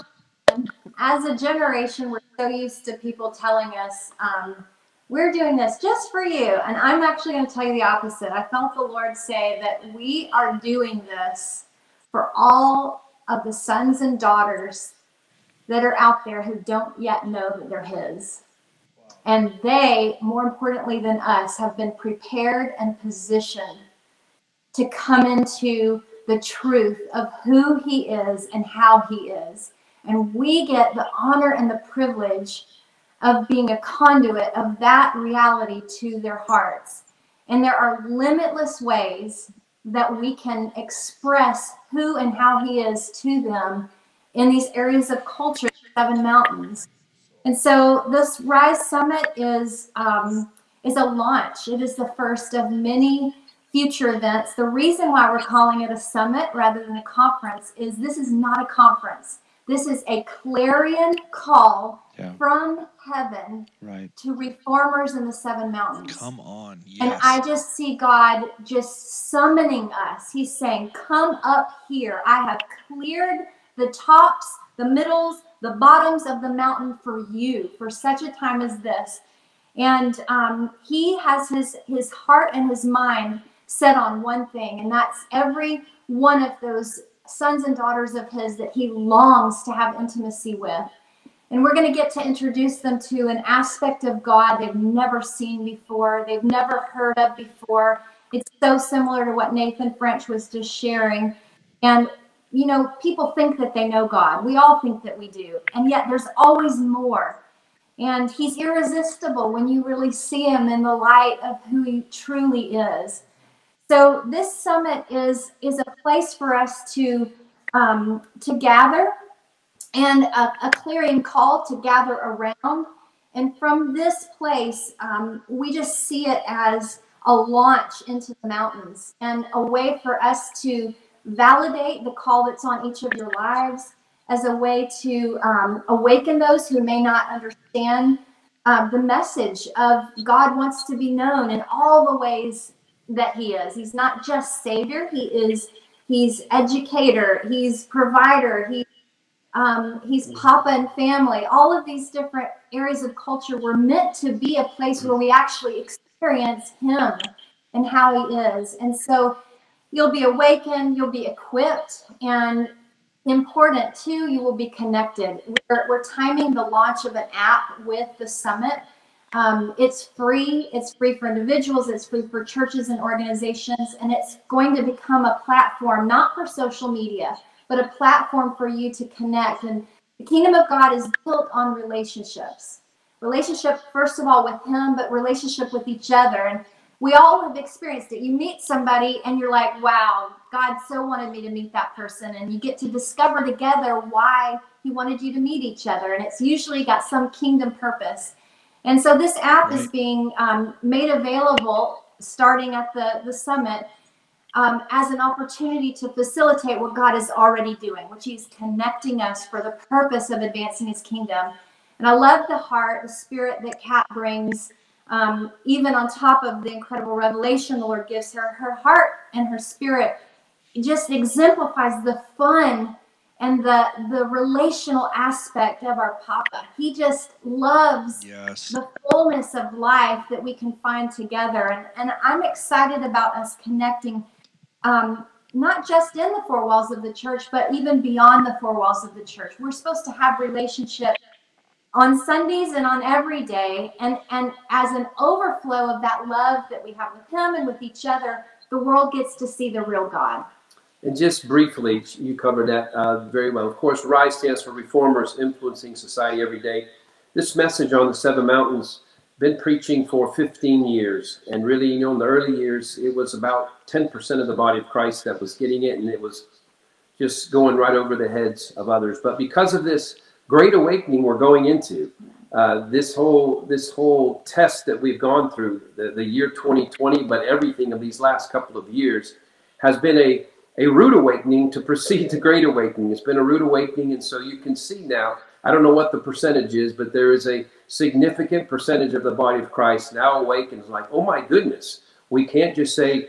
Speaker 5: As a generation, we're so used to people telling us, we're doing this just for you. And I'm actually going to tell you the opposite. I felt the Lord say that we are doing this for all of the sons and daughters that are out there who don't yet know that they're His. And they, more importantly than us, have been prepared and positioned to come into the truth of who He is and how He is. And we get the honor and the privilege of being a conduit of that reality to their hearts. And there are limitless ways that we can express who and how He is to them in these areas of culture, 7 mountains. And so this RISE Summit is a launch. It is the first of many future events. The reason why we're calling it a summit rather than a conference is this is not a conference. This is a clarion call from heaven to reformers in the 7 mountains.
Speaker 2: Come on. Yes.
Speaker 5: And I just see God just summoning us. He's saying, come up here. I have cleared the tops, the middles, the bottoms of the mountain for you, for such a time as this. And He has his heart and His mind set on one thing, and that's every one of those sons and daughters of His that He longs to have intimacy with. And we're going to get to introduce them to an aspect of God they've never seen before, they've never heard of before. It's so similar to what Nathan French was just sharing. And people think that they know God. We all think that we do. And yet there's always more. And He's irresistible when you really see Him in the light of who He truly is. So this summit is a place for us to gather, and a clarion call to gather around. And from this place, we just see it as a launch into the mountains and a way for us to validate the call that's on each of your lives, as a way to awaken those who may not understand the message of God wants to be known in all the ways that he is. He's not just Savior. He's educator. He's provider. He's Papa and family. All of these different areas of culture were meant to be a place where we actually experience him and how he is. And so you'll be awakened, you'll be equipped, and important too, you will be connected. We're timing the launch of an app with the summit. It's free. It's free for individuals. It's free for churches and organizations. And it's going to become a platform, not for social media, but a platform for you to connect. And the kingdom of God is built on relationships. Relationship, first of all, with him, but relationship with each other. And we all have experienced it. You meet somebody and you're like, wow, God so wanted me to meet that person. And you get to discover together why he wanted you to meet each other. And it's usually got some kingdom purpose. And so this app is being made available starting at the summit as an opportunity to facilitate what God is already doing, which he's connecting us for the purpose of advancing his kingdom. And I love the heart, the spirit that Kat brings. Even on top of the incredible revelation the Lord gives her, her heart and her spirit just exemplifies the fun and the relational aspect of our Papa. He just loves the fullness of life that we can find together. And I'm excited about us connecting, not just in the four walls of the church, but even beyond the four walls of the church. We're supposed to have relationship on Sundays and on every day, and as an overflow of that love that we have with him and with each other, the world gets to see the real God.
Speaker 4: And just briefly, you covered that very well. Of course, RISE stands for Reformers Influencing Society Every Day. This message on the Seven Mountains, been preaching for 15 years. And really, in the early years, it was about 10% of the body of Christ that was getting it, and it was just going right over the heads of others. But because of this great awakening we're going into, this whole test that we've gone through, the year 2020, but everything of these last couple of years has been a rude awakening to precede the great awakening. It's been a rude awakening, and so you can see now, I don't know what the percentage is, but there is a significant percentage of the body of Christ now awakened. Like, oh my goodness, we can't just say,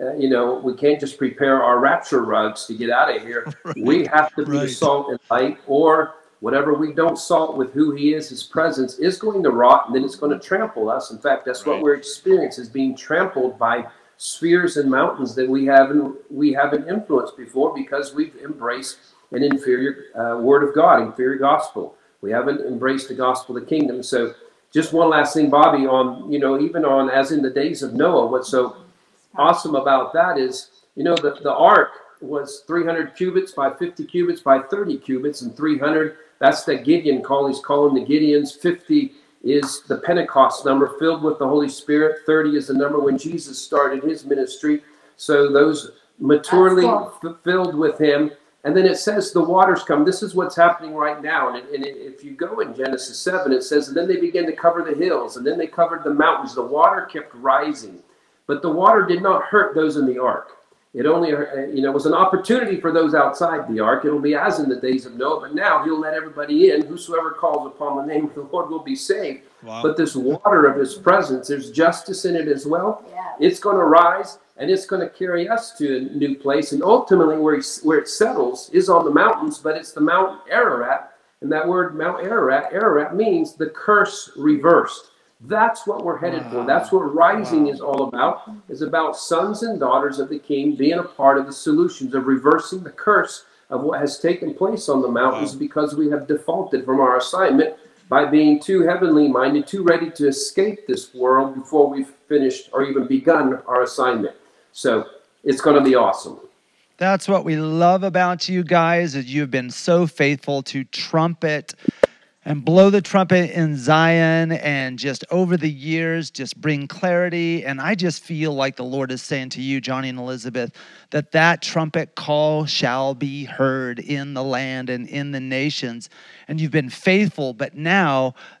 Speaker 4: we can't just prepare our rapture rugs to get out of here. Right. We have to be the salt and light, or whatever we don't salt with who he is, his presence is going to rot, and then it's going to trample us. In fact, that's what we're experiencing, is being trampled by spheres and mountains that we haven't influenced before, because we've embraced an inferior word of God, inferior gospel. We haven't embraced the gospel of the kingdom. So just one last thing, Bobby, on, even on, as in the days of Noah, what's so awesome about that is, the ark was 300 cubits by 50 cubits by 30 cubits, and 300, that's the Gideon call. He's calling the Gideons. 50 is the Pentecost number, filled with the Holy Spirit. 30 is the number when Jesus started his ministry. So those maturely filled with him. And then it says the waters come. This is what's happening right now. And if you go in Genesis 7, it says, and then they began to cover the hills, and then they covered the mountains. The water kept rising. But the water did not hurt those in the ark. It only, was an opportunity for those outside the ark. It'll be as in the days of Noah, but now he'll let everybody in. Whosoever calls upon the name of the Lord will be saved. Wow. But this water of his presence, there's justice in it as well. Yeah. It's going to rise, and it's going to carry us to a new place. And ultimately, where it settles is on the mountains, but it's the Mount Ararat. And that word Mount Ararat means the curse reversed. That's what we're headed for. That's what rising is all about. It's about sons and daughters of the King being a part of the solutions of reversing the curse of what has taken place on the mountains, because we have defaulted from our assignment by being too heavenly minded, too ready to escape this world before we've finished or even begun our assignment. So it's going to be awesome.
Speaker 3: That's what we love about you guys, is you've been so faithful to trumpet and blow the trumpet in Zion, and just over the years, just bring clarity. And I just feel like the Lord is saying to you, Johnny and Elizabeth, that trumpet call shall be heard in the land and in the nations. And you've been faithful, but now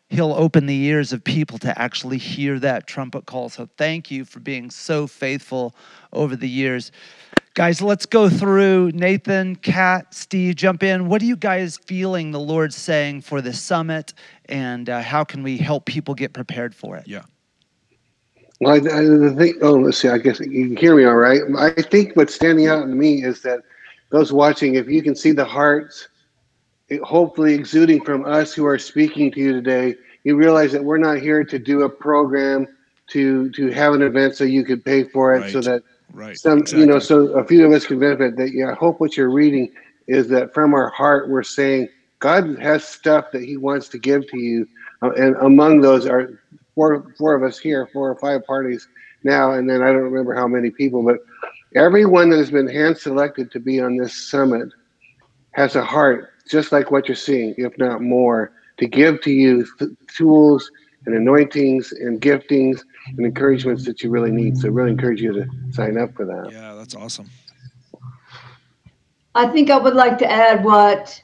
Speaker 3: he'll open the ears of people to actually hear that trumpet call. So thank you for being so faithful over the years. Guys, let's go through. Nathan, Kat, Steve, jump in. What are you guys feeling the Lord's saying for this summit, and how can we help people get prepared for it?
Speaker 2: Yeah.
Speaker 6: Well, I think, let's see, I guess you can hear me all right. I think what's standing out to me is that those watching, if you can see the hearts hopefully exuding from us who are speaking to you today, you realize that we're not here to do a program to have an event so you could pay for it, so that so a few of us can benefit. That I hope what you're reading is that from our heart we're saying God has stuff that He wants to give to you, and among those are four of us here, 4 or 5 parties now, and then I don't remember how many people, but everyone that has been hand selected to be on this summit has a heart just like what you're seeing, if not more, to give to you tools and anointings and giftings and encouragements that you really need. So I really encourage you to sign up for that.
Speaker 2: Yeah, that's awesome.
Speaker 8: I think I would like to add what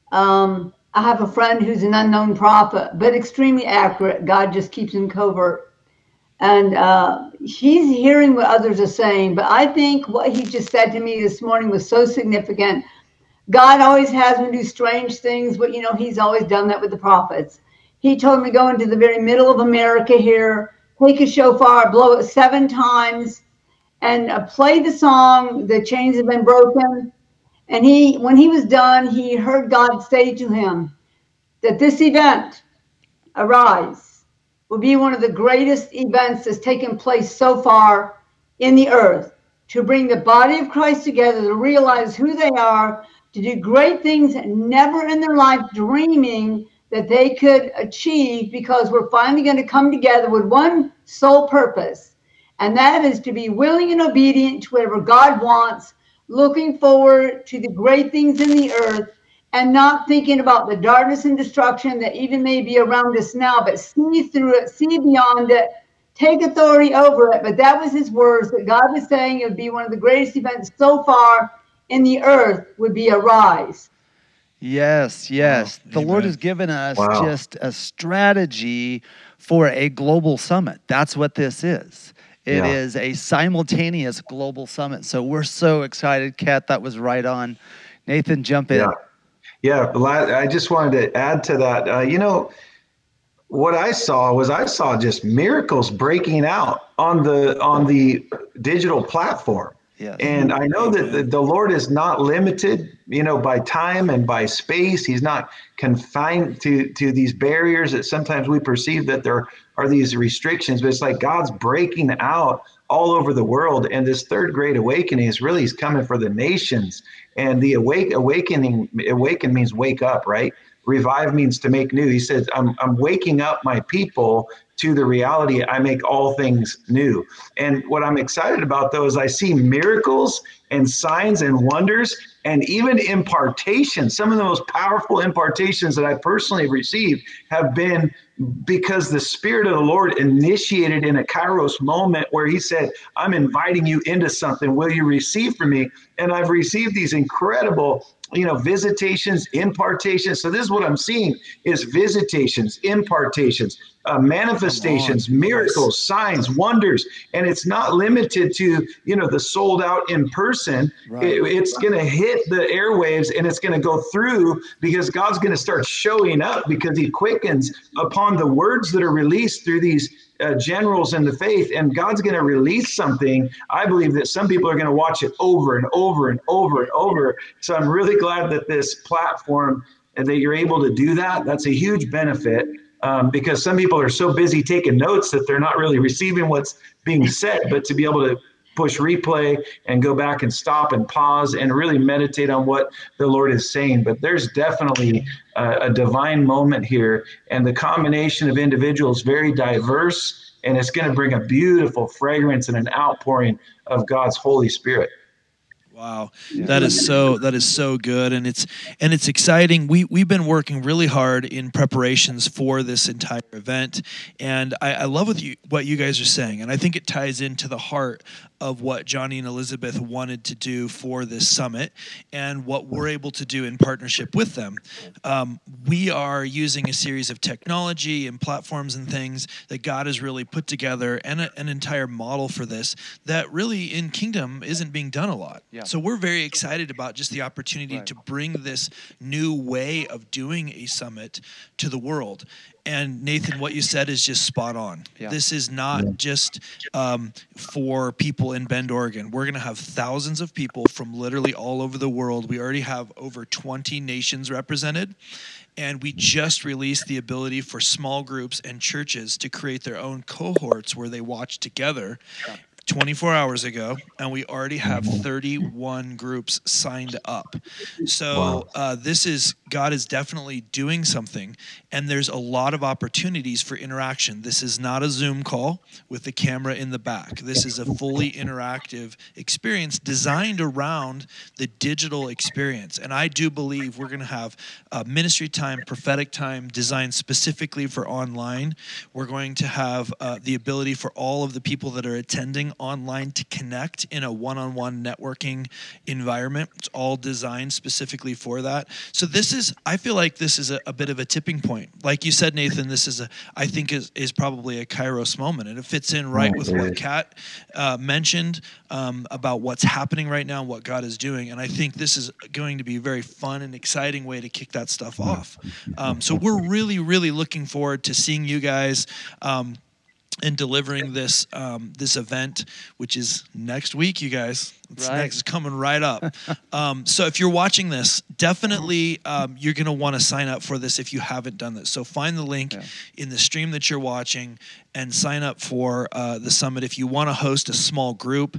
Speaker 8: I have a friend who's an unknown prophet, but extremely accurate. God just keeps him covert. And he's hearing what others are saying. But I think what he just said to me this morning was so significant. God always has me do strange things, but he's always done that with the prophets. He told me to go into the very middle of America here, take a shofar, blow it 7 times, and play the song, "The Chains Have Been Broken." And when he was done, he heard God say to him that this event, Arise, will be one of the greatest events that's taken place so far in the earth, to bring the body of Christ together, to realize who they are, to do great things never in their life dreaming that they could achieve, because we're finally going to come together with one sole purpose, and that is to be willing and obedient to whatever God wants, looking forward to the great things in the earth, and not thinking about the darkness and destruction that even may be around us now, but see through it, see beyond it, take authority over it. But that was his words, that God was saying it would be one of the greatest events so far in the earth would be Arise.
Speaker 3: Yes. Wow. The Lord has given us just a strategy for a global summit. That's what this is. It is a simultaneous global summit. So we're so excited. Kat, that was right on. Nathan, jump in.
Speaker 7: Yeah, I just wanted to add to that. What I saw just miracles breaking out on the digital platform.
Speaker 3: Yes.
Speaker 7: And I know that the Lord is not limited, by time and by space. He's not confined to these barriers that sometimes we perceive that there are these restrictions, but it's like God's breaking out all over the world. And this third great awakening is coming for the nations. And the awaken means wake up, right? Revive means to make new. He says, I'm waking up my people to the reality, I make all things new. And what I'm excited about, though, is I see miracles and signs and wonders and even impartations. Some of the most powerful impartations that I personally received have been because the Spirit of the Lord initiated in a Kairos moment where he said, I'm inviting you into something. Will you receive from me? And I've received these incredible visitations, impartations. So this is what I'm seeing is visitations, impartations, manifestations, miracles, signs, wonders. And it's not limited to, the sold out in person. Right. It's going to hit the airwaves and it's going to go through because God's going to start showing up because he quickens upon the words that are released through these generals in the faith, and God's going to release something. I believe that some people are going to watch it over and over and over and over. So I'm really glad that this platform and that you're able to do that. That's a huge benefit because some people are so busy taking notes that they're not really receiving what's being said, but to be able to push replay and go back and stop and pause and really meditate on what the Lord is saying. But there's definitely a divine moment here, and the combination of individuals very diverse, and it's going to bring a beautiful fragrance and an outpouring of God's Holy Spirit.
Speaker 2: Wow, that is so good, and it's exciting. We've been working really hard in preparations for this entire event, and I love what you guys are saying, and I think it ties into the heart of what Johnny and Elizabeth wanted to do for this summit and what we're able to do in partnership with them. We are using a series of technology and platforms and things that God has really put together, and an entire model for this that really in Kingdom isn't being done a lot. Yeah. So we're very excited about just the opportunity to bring this new way of doing a summit to the world. And Nathan, what you said is just spot on. Yeah. This is not just for people in Bend, Oregon. We're going to have thousands of people from literally all over the world. We already have over 20 nations represented. And we just released the ability for small groups and churches to create their own cohorts where they watch together 24 hours ago, and we already have 31 groups signed up. So God is definitely doing something, and there's a lot of opportunities for interaction. This is not a Zoom call with the camera in the back. This is a fully interactive experience designed around the digital experience. And I do believe we're going to have ministry time, prophetic time designed specifically for online. We're going to have the ability for all of the people that are attending online to connect in a one-on-one networking environment. It's all designed specifically for that. So I feel like this is a bit of a tipping point. Like you said, Nathan, this I think is probably a Kairos moment, and it fits in right with what Kat mentioned about what's happening right now and what God is doing. And I think this is going to be a very fun and exciting way to kick that stuff off. So we're really, really looking forward to seeing you guys and delivering this event, which is next week, you guys. It's coming right up. So if you're watching this, definitely you're going to want to sign up for this if you haven't done this. So find the link in the stream that you're watching and sign up for the summit. If you want to host a small group,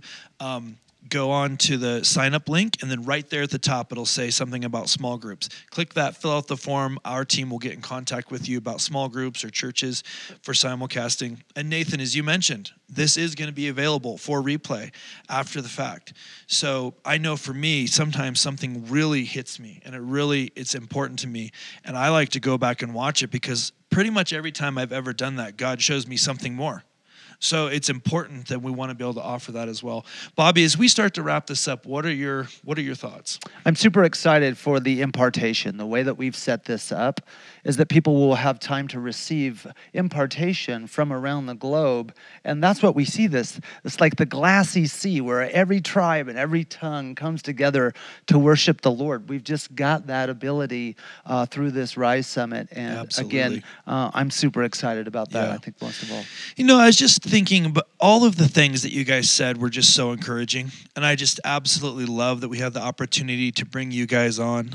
Speaker 2: go on to the sign up link, and then right there at the top, it'll say something about small groups. Click that, fill out the form. Our team will get in contact with you about small groups or churches for simulcasting. And Nathan, as you mentioned, this is going to be available for replay after the fact. So I know for me, sometimes something really hits me, and it's important to me. And I like to go back and watch it because pretty much every time I've ever done that, God shows me something more. So it's important that we want to be able to offer that as well. Bobby, as we start to wrap this up, what are your thoughts?
Speaker 3: I'm super excited for the impartation. The way that we've set this up is that people will have time to receive impartation from around the globe. And that's what we see this. It's like the glassy sea where every tribe and every tongue comes together to worship the Lord. We've just got that ability through this Rise Summit. And
Speaker 2: absolutely.
Speaker 3: Again, I'm super excited about that, I think, most of all.
Speaker 2: I was just thinking about all of the things that you guys said were just so encouraging, and I just absolutely love that we have the opportunity to bring you guys on.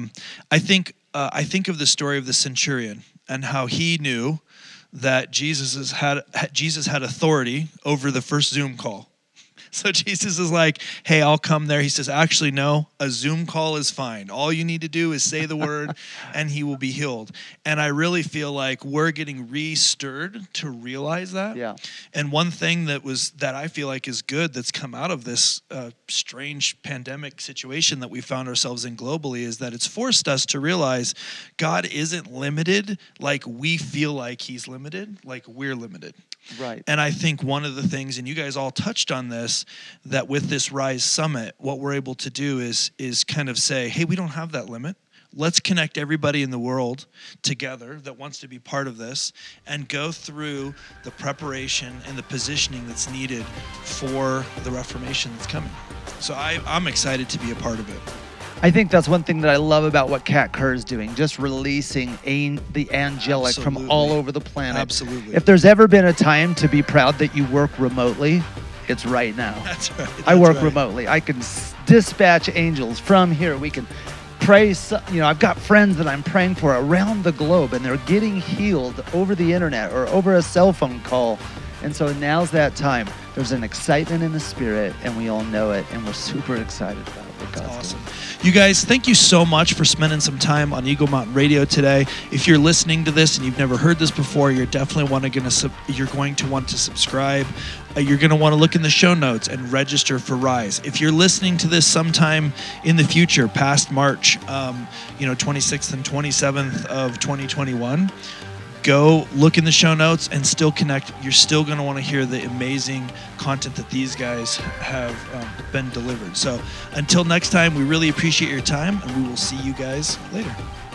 Speaker 2: I think of the story of the centurion and how he knew that Jesus had authority over the first Zoom call. So Jesus is like, hey, I'll come there. He says, actually, no, a Zoom call is fine. All you need to do is say the word and he will be healed. And I really feel like we're getting re-stirred to realize that.
Speaker 3: Yeah.
Speaker 2: And one thing that I feel like is good that's come out of this strange pandemic situation that we found ourselves in globally is that it's forced us to realize God isn't limited like we feel like he's limited, like we're limited.
Speaker 3: Right.
Speaker 2: And I think one of the things, and you guys all touched on this, that with this Rise Summit, what we're able to do is kind of say, hey, we don't have that limit. Let's connect everybody in the world together that wants to be part of this and go through the preparation and the positioning that's needed for the Reformation that's coming. So I'm excited to be a part of it.
Speaker 3: I think that's one thing that I love about what Kat Kerr is doing, just releasing the angelic from all over the planet.
Speaker 2: Absolutely.
Speaker 3: If there's ever been a time to be proud that you work remotely, it's right now.
Speaker 2: That's right.
Speaker 3: I work remotely. I can dispatch angels from here. We can pray. I've got friends that I'm praying for around the globe, and they're getting healed over the internet or over a cell phone call. And so now's that time. There's an excitement in the spirit, and we all know it, and we're super excited about it. the gospel.
Speaker 2: Awesome. You guys, thank you so much for spending some time on Eagle Mountain Radio today. If you're listening to this and you've never heard this before, you're definitely going to want to subscribe. You're going to want to look in the show notes and register for Rise. If you're listening to this sometime in the future, past March, 26th and 27th of 2021, go look in the show notes and still connect. You're still going to want to hear the amazing content that these guys have been delivered. So until next time, we really appreciate your time, and we will see you guys later.